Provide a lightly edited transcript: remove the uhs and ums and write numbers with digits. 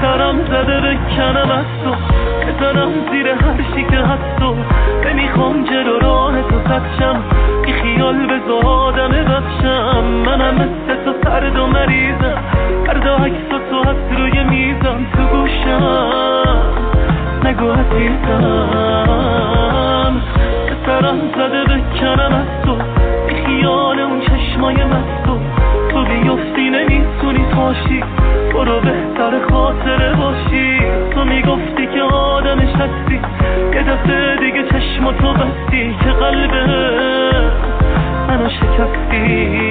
سرم زده بکنم از تو، بزنم زیر هر چی که هست و نمیخوام جلو راه تو کچم، بی خیال بذار آدم بخشم. منم مثل تو سرد و مریضم، فردا عکس تو هست روی میزم، تو گوشم نگو عزیزم. سرم زده بکنم از تو، بی خیال اون چشمای مستو، تو بیفتی نمیتونی پاشی، برو بهتر خاطره باشی. تو میگفتی که آدمش هستی، یه دفعه دیگه چشماتو بستی که قلبه منو شکستی.